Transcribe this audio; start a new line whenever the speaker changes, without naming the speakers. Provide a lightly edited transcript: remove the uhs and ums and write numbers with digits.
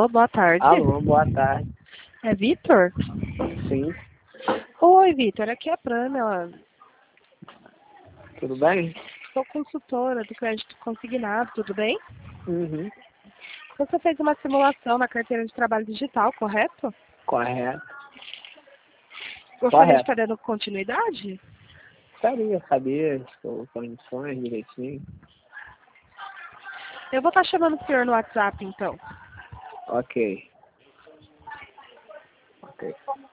Alô, boa tarde.
Alô, boa tarde.
É Vitor?
Sim,
Oi, Vitor, aqui é a Prana.
tudo bem?
Sou consultora do crédito consignado, tudo bem?
Uhum,
Você fez uma simulação na carteira de trabalho digital, correto?
correto.
Gostaria de
Correto.
estar dando continuidade?
Sabia as condições direitinho.
Eu vou estar chamando o senhor no WhatsApp, então.
Ok. Ok.